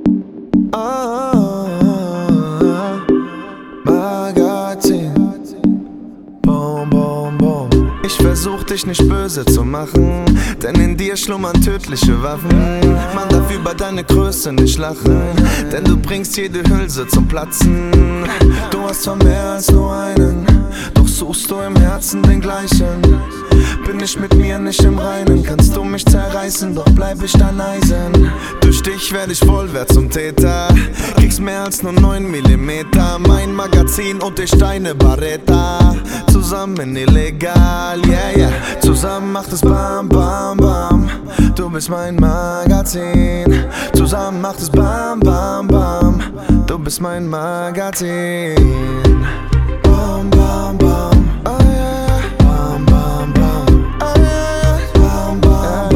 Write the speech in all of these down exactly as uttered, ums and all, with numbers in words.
Ah, Magazin. Boom, boom, boom. Ich versuch dich nicht böse zu machen, denn in dir schlummern tödliche Waffen. Man darf über deine Größe nicht lachen, denn du bringst jede Hülse zum Platzen. Du hast zwar mehr als nur einen, doch suchst du im Herzen den gleichen. Bin ich mit mir nicht im Reinen, kannst du mich zerreißen, doch bleib ich dein Eisen. Durch dich werd ich vollwärts zum Täter, kriegst mehr als nur neun Millimeter. Mein Magazin und ich deine Barretta, zusammen illegal, yeah, yeah. Zusammen macht es Bam, Bam, Bam. Du bist mein Magazin. Zusammen macht es Bam, Bam, Bam. Du bist mein Magazin. Bam, Bam, Bam. Oh, yeah. Bam, Bam, Bam. Oh, yeah. Bam, Bam,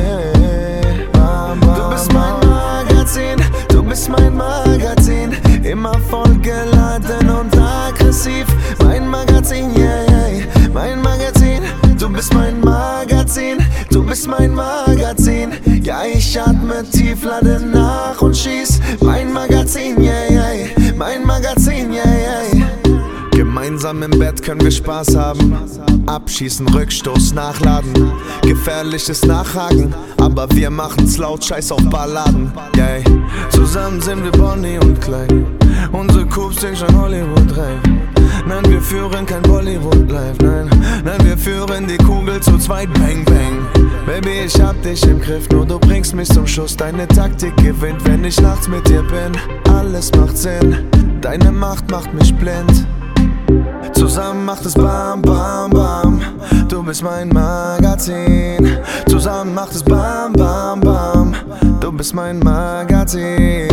Bam. Du bist mein Magazin. Du bist mein Magazin. Immer voll geladen und aggressiv. Mein Magazin, yeah, yeah. Mein Magazin. Du bist mein Magazin, du bist mein Magazin. Ja, ich atme tief, lade nach und schieß. Mein Magazin, yeah, yeah. Mein Magazin, yeah, yeah. Gemeinsam im Bett können wir Spaß haben. Abschießen, Rückstoß, nachladen. Gefährliches Nachhaken, aber wir machen's laut, scheiß auf Balladen, yeah. Zusammen sind wir Bonnie und Clyde. Unsere Coups sind schon Hollywood-reif. Nein, wir führen kein Bollywood-Life, nein. Nein, wir führen die Kugel zu zweit, bang, bang. Baby, ich hab dich im Griff, nur du bringst mich zum Schuss. Deine Taktik gewinnt, wenn ich nachts mit dir bin. Alles macht Sinn, deine Macht macht mich blind. Zusammen macht es Bam, Bam, Bam. Du bist mein Magazin. Zusammen macht es Bam, Bam, Bam. Du bist mein Magazin.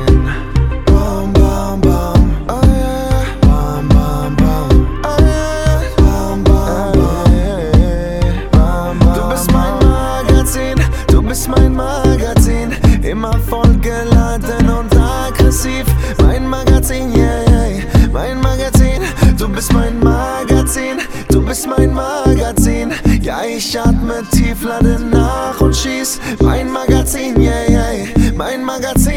Bam, Bam, Bam. Oh, yeah. Bam, Bam, Bam. Oh, yeah. Bam, Bam, Bam. Du bist mein Magazin. Du bist mein Magazin. Immer voll geladen und aggressiv. Mein Magazin, yeah, yeah. Mein Magazin. Du bist mein Magazin, du bist mein Magazin. Ja, ich atme tief, lade nach und schieß. Mein Magazin, yeah, yeah. Mein Magazin.